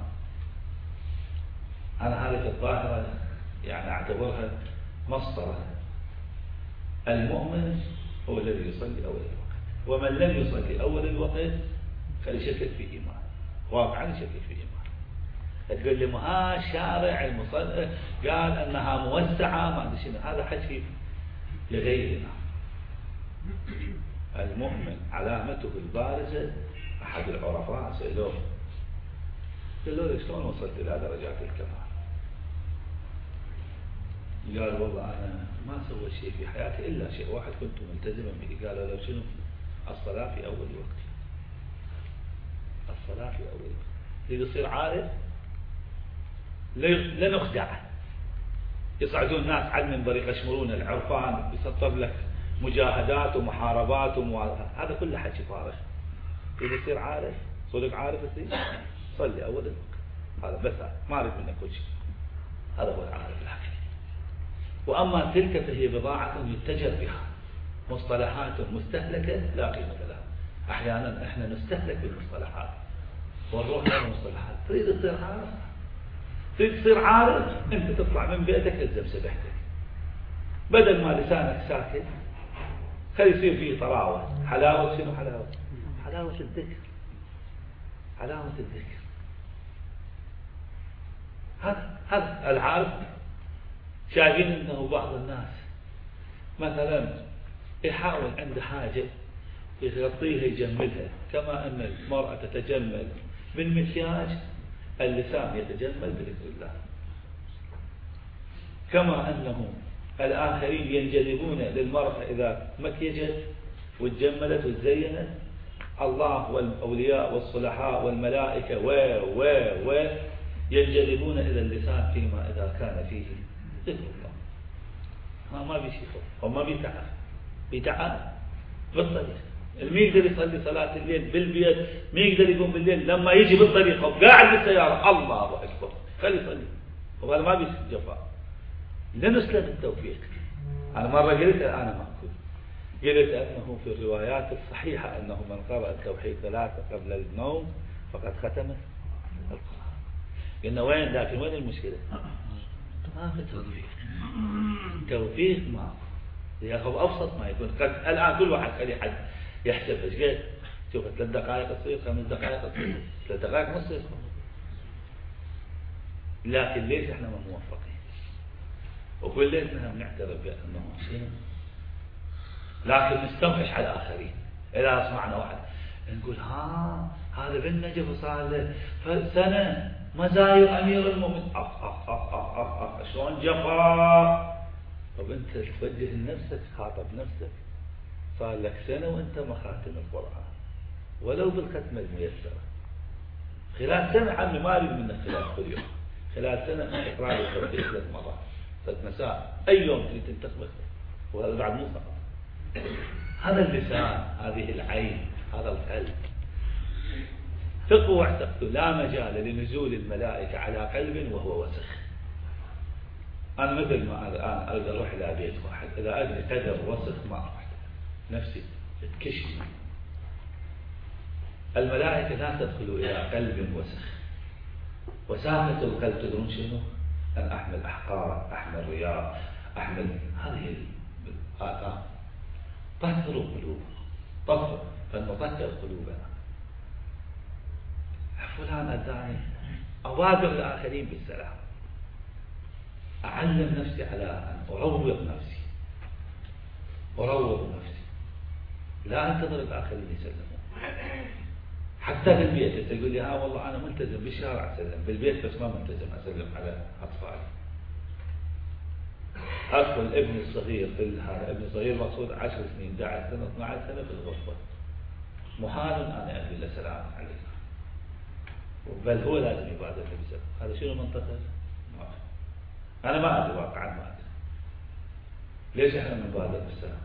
أنا هذه الظاهرة يعني أعتبرها مسطرة. المؤمن هو الذي يصلي أول الوقت، ومن لم يصلي أول الوقت فليشكك في إيمان، واقعا يشكك في إيمان. تقول لي ما شارع المصلي قال أنها موسعة ما أدري شنو، هذا حكي لغيرنا. المؤمن علامته البارزة، أحد العرفاء سألوه قالوا له شلون وصلت إلى درجات الكمال؟ قال والله أنا ما سويت شيء في حياتي إلا شيء واحد كنت ملتزما به. قالوا له شنو؟ الصلاة في أول وقت. الصلاة في أول وقت. اللي يصير عارف لا نخدعه. يصعدون الناس على المنبر يقشمرون العرفان، يسطر لك مجاهدات ومحاربات هذا كله حكي فارغ. اللي يصير عارف صدق عارف يصير صلي أول الوقت. هذا بس ما أريد منك كل شيء. هذا هو العارف الحقيقي. وأما تلك فهي بضاعة يتجر بها، مصطلحات مستهلكة لا قيمة لها. أحيانا إحنا نستهلك بالمصطلحات ونروح إلى المصطلحات. تريد تصير عارف، تريد تصير عارف، أنت تطلع من بيتك الزم سبحتك، بدل ما لسانك ساكت خلي يصير فيه طراوة. حلاوة شنو حلاوة؟ حلاوة الذكر، حلاوة الذكر. هذا العارف. شايفين انه بعض الناس مثلا يحاول عنده حاجة يغطيها يجملها، كما ان المرأة تتجمل بالمكياج، اللسان يتجمل بذكر الله. كما انه الآخرين ينجذبون للمرأة إذا مكيجت وتجملت وتزينت، الله والأولياء والصلحاء والملائكة و ينجذبون إلى اللسان فيما إذا كان فيه ذكر الله. ما بيشوفه وما بيتعب، بيتعب بالطريق. اللي يقدر يصلي صلاة الليل بالبيت ما يقدر يقوم بالليل، لما يجي بالطريق وقاعد بالسيارة الله أكبر خلي يصلي، وهذا ما بيصير جفاء. لنسلم التوفيق. أنا مرة قلت أنا معكم، قلت أنه في الروايات الصحيحة أنه من قرأ التوحيد 3 قبل النوم فقد ختم القرآن. قلنا وين؟ لكن وين المشكلة؟ ما في توفيق. توفيق ما يا أخو أبسط ما يكون. قد الآن كل واحد خلي حد يحسب إيش قد شوف 3 دقائق تصير، 5 دقائق تصير، 3 دقائق نص يصير. لكن ليش إحنا ما موفقين؟ وكل ليل نحن نعترف بأنه شيء، لكن نستوحش على الآخرين. إذا سمعنا واحد نقول هذا بن نجف صار له سنة مزايا أمير المؤمنين، شلون جفا. طب أنت توجه لنفسك، خاطب نفسك، صار لك سنة وأنت ما خاتم القرآن ولو بالختمة الميسرة. خلال سنة عمي ما أريد منك خلال كل يوم، خلال سنة اقرأ لي 3 مرات 3 مساء أي يوم تريد تنتخبه، وهذا بعد مو صعب. هذا اللسان، هذه العين، هذا القلب. ثقوا واعتقدوا لا مجال لنزول الملائكة على قلب وهو وسخ. أنا مثل ما الآن أريد أروح إلى بيت واحد، إذا أدري قدر وسخ ما أروح، نفسي تكشف. الملائكة لا تدخل إلى قلب وسخ. وساخة القلب تدرون شنو؟ أن أحمل أحقار، أحمل رياء، أحمل هذه الآثام. طهروا قلوبنا، طهر فلنطهر قلوبنا. فلان أداني، أبادر الآخرين بالسلام، أعلم نفسي على أن أروض نفسي، أروض نفسي، لا أنتظر الآخرين يسلمون. حتى في البيت تقول لي والله أنا ملتزم بالشارع أسلم، بالبيت بس ما ملتزم أسلم على أطفالي. أدخل ابني الصغير في هذا، ابني الصغير مقصود 10 سنين، 11 سنة، 12 سنة في الغرفة، محال أنا أقول له سلام عليكم، بل هو لازم يبادر بالسلام. هذا شنو منطقة؟ أنا ما أدري واقعا، ما أدري ليش إحنا نبادر بالسلام.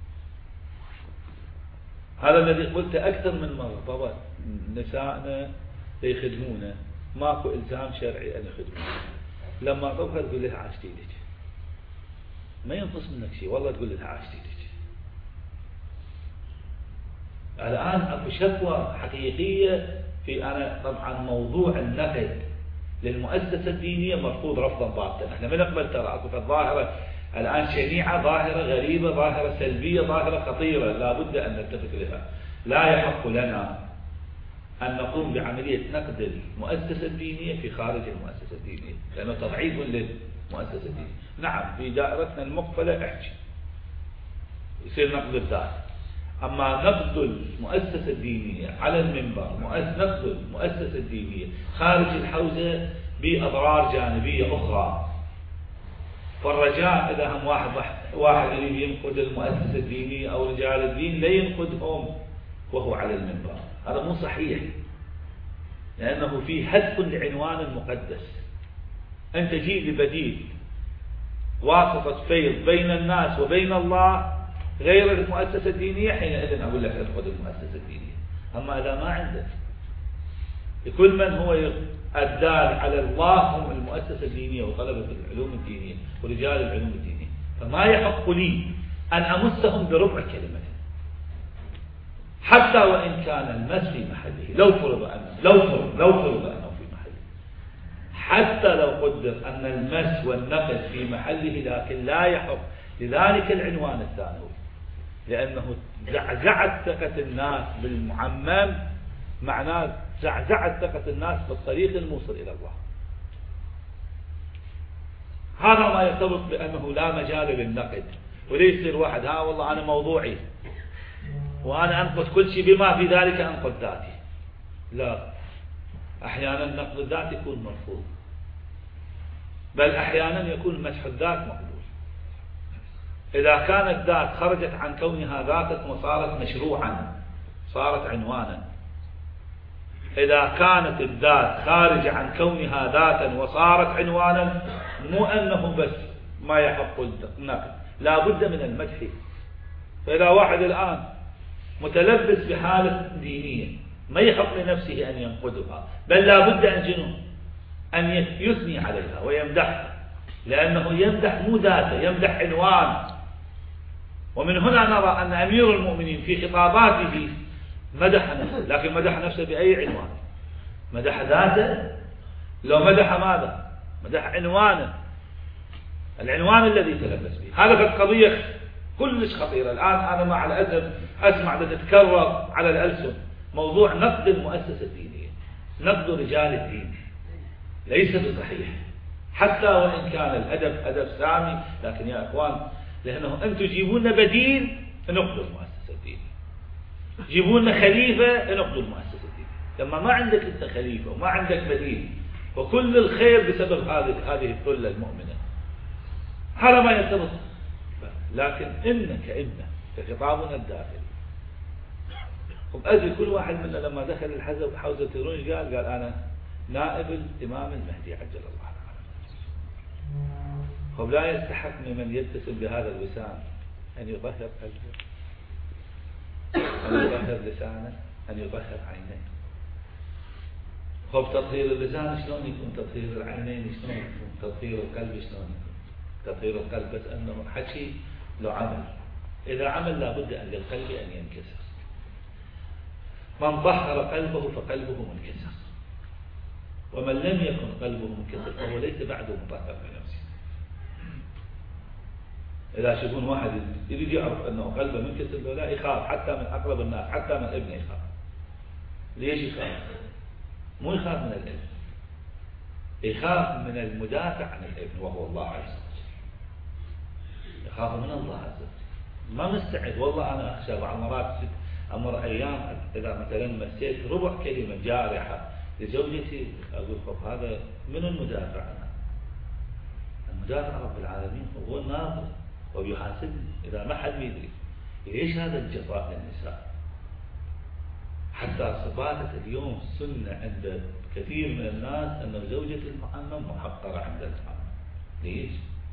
هذا الذي قلت أكثر من مرة. طبعا نسائنا يخدمونا، ماكو إلزام شرعي أن يخدمونا. لما تظهر تقول لها عاشتي لك، ما ينقص منك شيء، والله تقول لها عاشتي لك. الآن أكو شكوى حقيقية في أنا طبعا موضوع النقد للمؤسسة الدينية مرفوض رفضا باتا. احنا ما نقبل ترى اكو ظاهرة الآن شنيعة، ظاهرة غريبة، ظاهرة سلبية، ظاهرة خطيرة، لا بد أن نتفق لها. لا يحق لنا أن نقوم بعملية نقد المؤسسة الدينية في خارج المؤسسة الدينية، لأنه تضعيف للمؤسسة الدينية. نعم في دائرتنا المقبلة احكي يصير نقد الذات، أما نقد المؤسسة الدينية على المنبر، نقد المؤسسة الدينية خارج الحوزة بأضرار جانبية أخرى. فالرجاء إذا هم واحد يريد ينقد المؤسسة الدينية أو رجال الدين لا ينقدهم وهو على المنبر، هذا مو صحيح، لأنه فيه هدف لعنوان المقدس. أنت جيب بديل واسطة فيض بين الناس وبين الله غير المؤسسة الدينية، حينئذ أقول لك ادخل المؤسسة الدينية. أما إذا ما عندك، كل من هو الدال على الله هم المؤسسة الدينية وطلبة العلوم الدينية ورجال العلوم الدينية، فما يحق لي أن أمسهم بربع كلمة، حتى وإن كان المس في محله، لو فرض أنه في محله، حتى لو قدر أن المس والنقد في محله، لكن لا يحق لذلك العنوان الثانوي لأنه زعزعت ثقة الناس بالمعمم، معناه زعزعت ثقة الناس بالطريق الموصل إلى الله. هذا ما يرتبط بأنه لا مجال للنقد، وليس الواحد والله أنا موضوعي وأنا أنقد كل شيء بما في ذلك أنقد ذاتي. لا، أحيانا نقد الذات يكون مرفوض، بل أحيانا يكون مدح الذات مقبول إذا كانت ذات خرجت عن كونها ذاتا وصارت مشروعا، صارت عنوانا. إذا كانت الذات خارجة عن كونها ذاتا وصارت عنوانا، مو أنه بس ما يحق النقد، لا بد من المدح. فإذا واحد الآن متلبس بحالة دينية ما يحق لنفسه أن ينقدها، بل لا بد أن يثني عليها ويمدحها، لأنه يمدح مو ذاته، يمدح عنوان. ومن هنا نرى أن أمير المؤمنين في خطاباته مدح نفسه، لكن مدح نفسه بأي عنوان؟ مدح ذاته؟ لو مدح ماذا؟ مدح عنوانه، العنوان الذي تلبس به. هذا في قضية كلش خطيرة. الآن أنا مع الأسف أسمع تتكرر على الألسن موضوع نقد المؤسسة الدينية، نقد رجال الدين، ليس بصحيح حتى وإن كان الأدب أدب سامي. لكن يا أخوان، لأنه أنتم جيبونا بديل نقد المؤسسة الدينية، جيبونا خليفة نقد المؤسسة الدينية، لما ما عندك أنت خليفة وما عندك بديل، وكل الخير بسبب هذه الثلة المؤمنة. هذا ما يرتبط. لكن إن كخطابنا الداخلي. وأدري كل واحد منا لما دخل الحزب حوزة الرنج قال أنا نائب الإمام المهدي عجل الله تعالى. لا يستحق من يتسم بهذا الوسام أن يطهر قلبه، أن يطهر لسانه، أن يطهر عينيه. تطهير اللسان شلون يكون؟ تطهير العينين شلون يكون؟ تطهير القلب شلون يكون؟ تطهير القلب بس أنه حكي لو عمل. إذا عمل لابد أن للقلب أن ينكسر. من طهر قلبه فقلبه منكسر، ومن لم يكن قلبه منكسر فهو ليس بعده مطهر بنفسه. إذا يشوفون واحد يريد يعرف أنه قلبه منكسر لا يخاف، حتى من أقرب الناس، حتى من ابنه يخاف. ليش يخاف؟ مو يخاف من الابن، يخاف من المدافع عن الابن وهو الله عز وجل. يخاف من الله عز وجل، ما مستعد. والله أنا أخشى بعض مرات أمر أيام إذا مثلا مسيت ربع كلمة جارحة لزوجتي أقول طب هذا من المدافع عنها؟ المدافع رب العالمين هو الناظر ويحاسبني إذا ما حد يدري. ليش هذا الجفاء للنساء؟ حتى صفاتة اليوم سنة عند كثير من الناس أن زوجة المعمم محقرة عند المعمم. ليش؟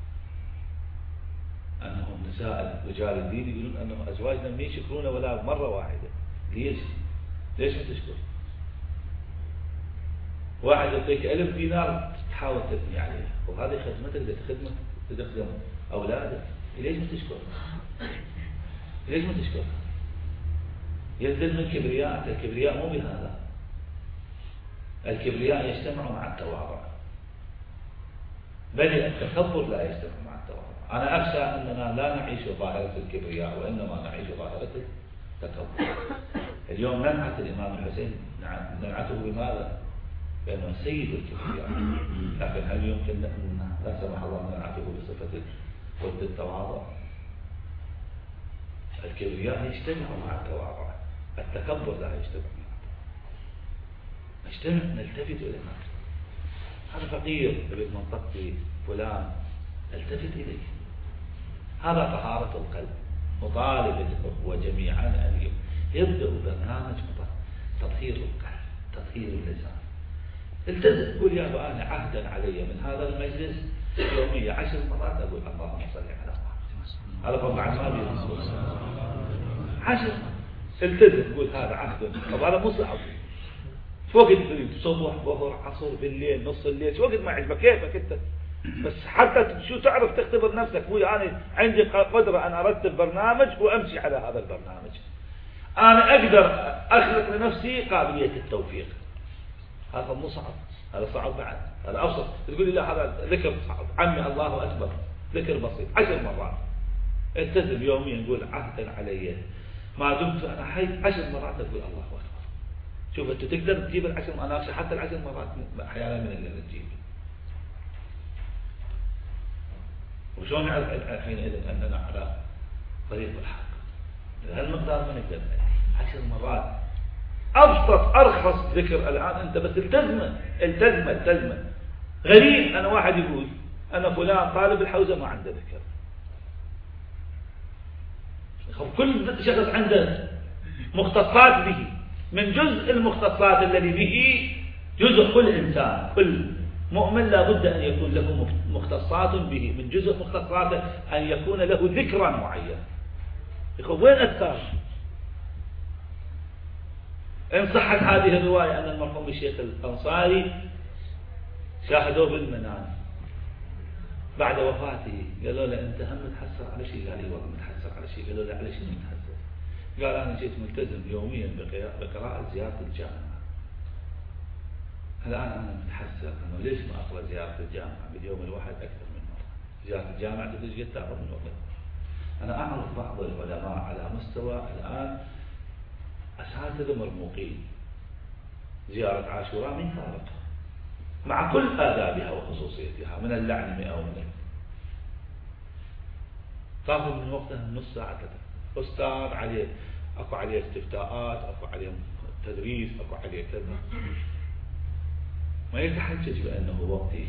أنهم نساء رجال الدين يقولون أنه أزواجنا ما يشكرون ولا مرة واحدة. ليش ما تشكر؟ واحد يعطيك 1000 دينار تحاول تبني عليها، وهذه خدمتك تخدم أولادك. ليش ما تشكر؟ ليش ما تشكر؟ ينزل من كبرياء. الكبرياء مو بهذا. الكبرياء يجتمع مع التواضع، بل التكبر لا يجتمع مع التواضع. أنا أخشى أننا لا نعيش ظاهرة الكبرياء وإنما نعيش ظاهرة التكبر. اليوم ننعت الإمام الحسين، ننعته بماذا؟ بأنه سيد الكبرياء. لكن هل يمكن لا سمح الله ننعته بصفة قلت التواضع؟ الكبرياء يجتمع مع التواضع، التكبر لا يجتمع معه. نجتمع نلتفت إليه. هذا فقير ابن منطقتي فلان، التفت إليه. هذا طهارة القلب. مطالب الأخوة جميعا أن يبدأوا برنامج تطهير القلب، تطهير اللسان. التزم، قول يا أبا أنا عهدا علي من هذا المجلس يوميا 10 مرات أقول اللهم صل على محمد. هذا طبعا ما بيصير 10. التزم، قول هذا عهد. طب هذا مو صعب. شو وقت تريد؟ صبح، ظهر، عصر، بالليل، نص الليل، شو وقت ما يعجبك كيفك انت. بس حتى شو تعرف تختبر نفسك. مو انا عندي قدرة ان ارتب برنامج وامشي على هذا البرنامج. انا اقدر اخلق لنفسي قابلية التوفيق. هذا مو صعب، هذا صعب بعد، هذا ابسط. تقول لي لا هذا ذكر صعب. عمي الله اكبر، ذكر بسيط 10 مرات. التزم يوميا، نقول عهدا علي ما دمت أنا حي 10 مرات أقول الله أكبر. شوف أنت تقدر تجيب ال10، أنا حتى ال10 مرات أحيانا من اللي تجيب. وشلون نعرف حينئذ أننا على طريق الحق؟ هالمقدار ما نقدر 10 مرات. أبسط أرخص ذكر الآن أنت بس التزمه. غريب أنا واحد يقول أنا فلان طالب الحوزة ما عنده ذكر. كل شخص عنده مختصات به، من جزء المختصات الذي به جزء كل إنسان، كل مؤمن لا بد أن يكون له مختصات به، من جزء مختصاته أن يكون له ذكرا معين. وين أكثر؟ إن صحت هذه الرواية أن المرحوم الشيخ الأنصاري شاهدوه بالمنام بعد وفاته، قالوا له أنت هم متحسر على شيء؟ قال لي والله متحسر على شيء. قالوا له على شيء متحسر؟ قال أنا جيت ملتزم يوميا بقراءة زيارة الجامعة. الآن أنا متحسر أنه ليش ما أقرأ زيارة الجامعة باليوم الواحد أكثر من مرة؟ زيارة الجامعة تجي تأخذ من وقت. أنا أعرف بعض العلماء على مستوى الآن أساتذة مرموقين، زيارة عاشوراء من فارقها مع كل آدابها وخصوصيتها، من اللعن 100 ومن تاخذ من وقتها نص ساعة أستاذ عليه، أكو عليه استفتاءات، أكو عليه تدريس، أكو عليه كذا، ما يتحجج بأنه وقتي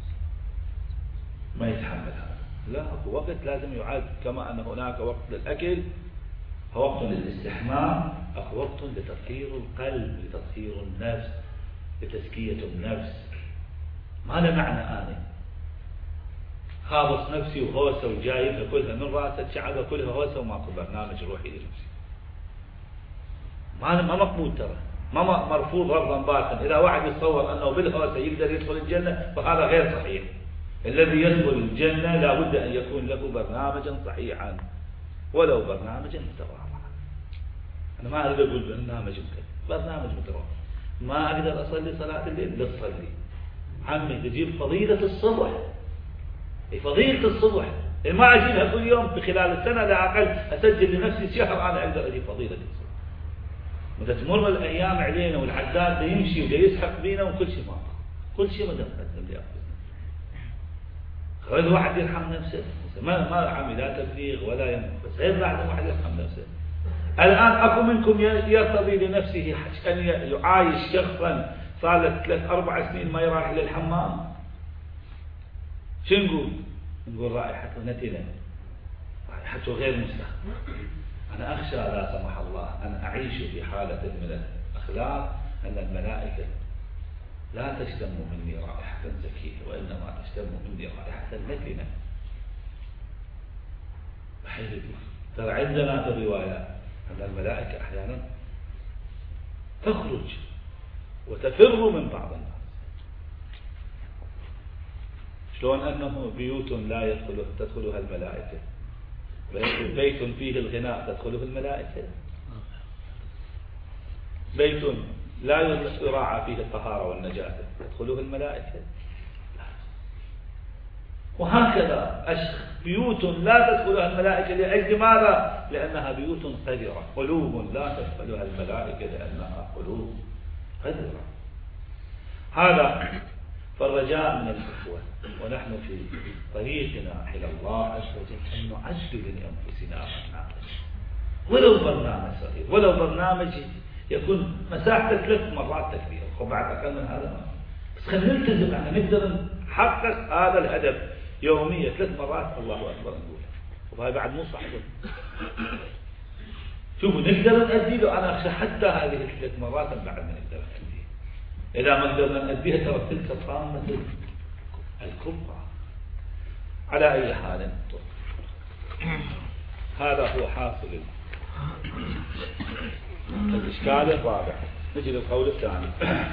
ما يتحمل هذا. لا، أكو وقت لازم يعاد، كما أن هناك وقت للأكل، وقت للاستحمام، أكو وقت لتطهير القلب، لتطهير النفس، لتزكية النفس. ما له معنى أنا خابص نفسي وهوسة وجايبها كلها من راسة شعبها كلها هوسة وماكو برنامج روحي لنفسي. ما مقبول ترى، ما مرفوض رفضا باتا. إذا واحد يتصور أنه بالهوسة يقدر يدخل الجنة فهذا غير صحيح. الذي يدخل الجنة لا بد أن يكون له برنامجا صحيحا، ولو برنامجا متواضعا. أنا ما أقدر أقول برنامج متواضع. ما أقدر أصلي صلاة الليل، لا تصلي عمي، تجيب فضيلة الصبح. فضيلة الصبح ما أجيبها كل يوم بخلال السنة، لا أقل أسجل لنفسي شهر أنا أقدر أجيب فضيلة الصبح. متى تمر الأيام علينا والعداد يمشي وده يسحق بينا وكل شيء ما كل شيء ما نقدم لأنفسنا. خلي الواحد يرحم نفسه، ما عمي لا تبليغ ولا ينفع، بس غير بعد الواحد يرحم نفسه. الآن أكو منكم يرتضي لنفسه أن يعايش شخصا صار له 3-4 سنين ما يروح للحمام؟ شو نقول رائحته نتنة، رائحته غير مستحقة. أنا أخشى لا سمح الله أن أعيش في حالة من الأخلاق أن الملائكة لا تشتم مني رائحة زكية، وإنما تشتم مني رائحة نتنة. ترى عندنا في الروايات أن الملائكة أحيانا تخرج وتفر من بعض الناس. شلون أنه بيوت لا تدخلها الملائكة، بيت فيه الغناء تدخله الملائكة، بيت لا يراعى فيه الطهارة والنجاسة تدخله الملائكة، وهكذا بيوت لا تدخلها الملائكة. لأجل ماذا؟ لأنها بيوت قذرة. قلوب لا تدخلها الملائكة لأنها قلوب قذرة. هذا فالرجاء من الإخوة ونحن في طريقنا إلى الله عز وجل أن نعد لأنفسنا برنامج، ولو برنامج صغير، ولو برنامج يكون مساحته 3 مرات تكبير، وبعد أقل من هذا بس خلينا نلتزم أن نقدر نحقق هذا الهدف يوميا 3 مرات الله أكبر نقول، وهذا بعد مو صعب. شوفوا نقدر نأدي له. أنا أخشى حتى هذه 3 مرات بعد ما نقدر نأديها. إذا ما قدرنا نأديها ترى تلك الطامة الكبرى. على أي حال هذا هو حاصل الإشكال الرابع. نجي للقول الثاني.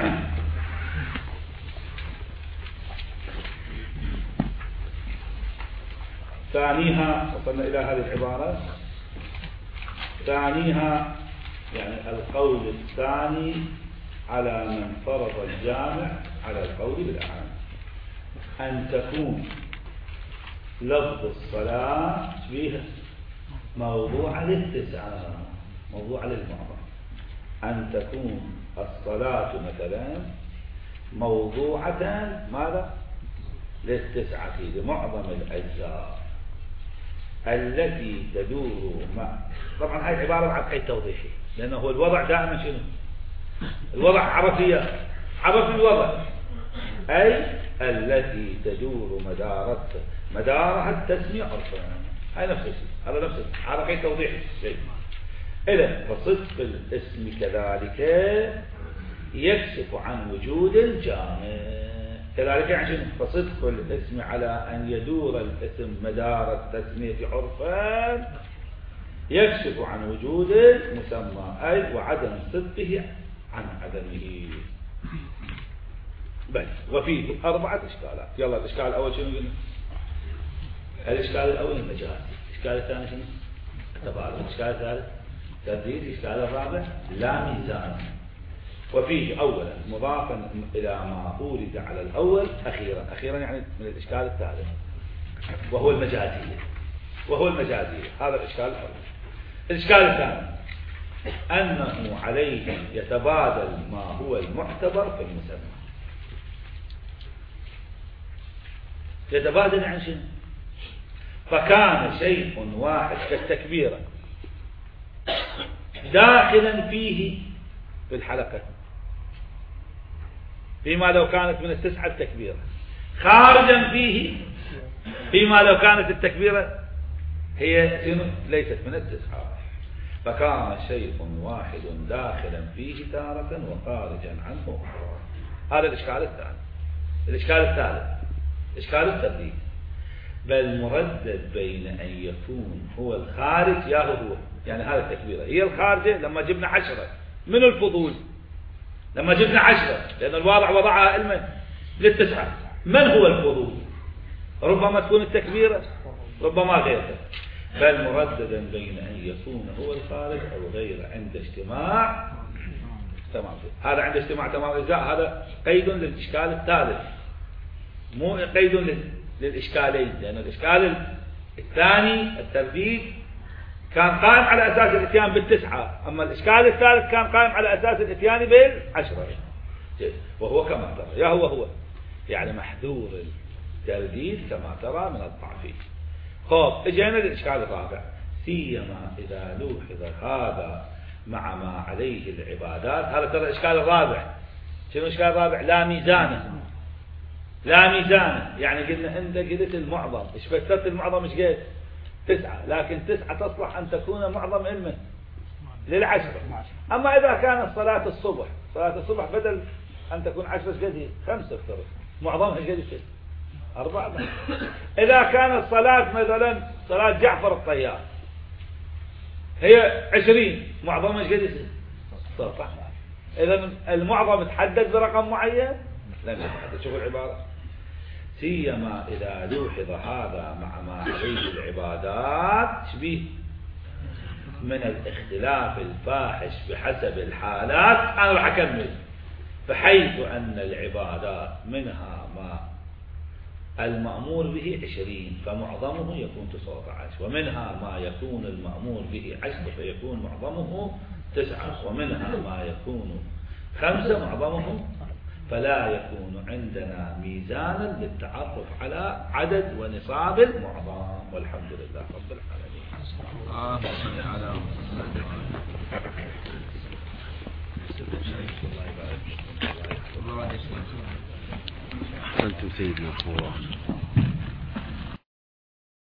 ثانيها، وصلنا إلى هذه العبارة، ثانيها يعني القول الثاني على من فرض الجامع على القول بالأعان، أن تكون لفظ الصلاة فيه موضوع للتسعة، موضوع للمعظم. أن تكون الصلاة مثلا موضوعة ماذا؟ للتسعة، لمعظم الأجزاء التي تدور مع، طبعا هاي عبارة عن قيد توضيحي، لأنه هو الوضع دائما شنو؟ الوضع عرفية، عرف الوضع أي التي تدور مدارها التسمية عرفا. هاي نفس الشيء، هذا نفس الشيء، هذا قيد توضيحي. إذن فصدق الاسم كذلك يكشف عن وجود الجامع، كذلك يعني فصدق الاسم على أن يدور الاسم مدار التسمية عرفا يكشف عن وجود المسمى أي وعدم صدقه عن عدمه. بل وفيه 4 إشكالات. يلا الإشكال الأول شنو قلنا؟ الإشكال الأول المجازي، الإشكال الثاني شنو؟ التبادل، الإشكال الثالث ترديد، الإشكال الرابع لا ميزان. وفيه أولا مضافا إلى ما أورد على الأول أخيرا يعني من الإشكال الثالث وهو المجازية، هذا الإشكال الأول. الإشكال الثاني أنه عليه يتبادل ما هو المعتبر في المسمى. يتبادل عن شنو؟ فكان شيء واحد كالتكبيرة داخلا فيه في الحلقة، فيما لو كانت من التسعة التكبيرة، خارجا فيه فيما لو كانت التكبيرة هي ليست من التسعة. فكان شيء واحد داخلا فيه تارة وخارجا عنه أخرى. هذا الإشكال الثاني. الإشكال الثالث إشكال الترديد، بل مردد بين أن يكون هو الخارج يا هو، يعني هذا التكبيرة هي الخارجة لما جبنا 10 من الفضول، لما جبنا 10 لأن الواضع وضعها علما للتسعة. من هو الفضول؟ ربما تكون التكبيرة، ربما غيرها. بل مرددا بين أن يكون هو الخارج أو غيره عند اجتماع تمام. هذا عند اجتماع تمام الأجزاء، هذا قيد للإشكال الثالث، مو قيد للإشكالين، لأن الإشكال الثاني الترديد كان قائم على أساس الاتيان بالتسعة، أما الإشكال الثالث كان قائم على أساس الاتيان بالعشرة، وهو كما ترى يا هو يعني محذور الترديد كما ترى من الضعف. خب اجينا للإشكال الرابع، سيما إذا لوحظ هذا مع ما عليه العبادات. هذا ترى الإشكال الرابع. شنو الإشكال الرابع؟ لا ميزان. لا ميزان يعني قلنا أنت قلت المعظم، إيش فسرت المعظم؟ إيش قلت؟ 9، لكن 9 تصلح أن تكون معظم علما للعشرة. أما إذا كانت صلاة الصبح بدل أن تكون 10 قد هي 5 افترض، معظمها قد يصير 4. إذا كانت صلاة مثلا صلاة جعفر الطيار هي 20، معظمها قد يصير 16. إذا المعظم تحدد برقم معين؟ لم يتحدد. شوفوا العبارة، سيما إذا لوحظ هذا مع ما عليه العبادات شبيه من الاختلاف الفاحش بحسب الحالات. أنا راح أكمل. بحيث أن العبادات منها ما المأمور به 20 فمعظمه يكون 19، ومنها ما يكون المأمور به 10 فيكون معظمه 9، ومنها ما يكون 5 معظمه، فلا يكون عندنا ميزانا للتعرف على عدد ونصاب المعظم. والحمد لله رب العالمين. أنتم سيدنا الله.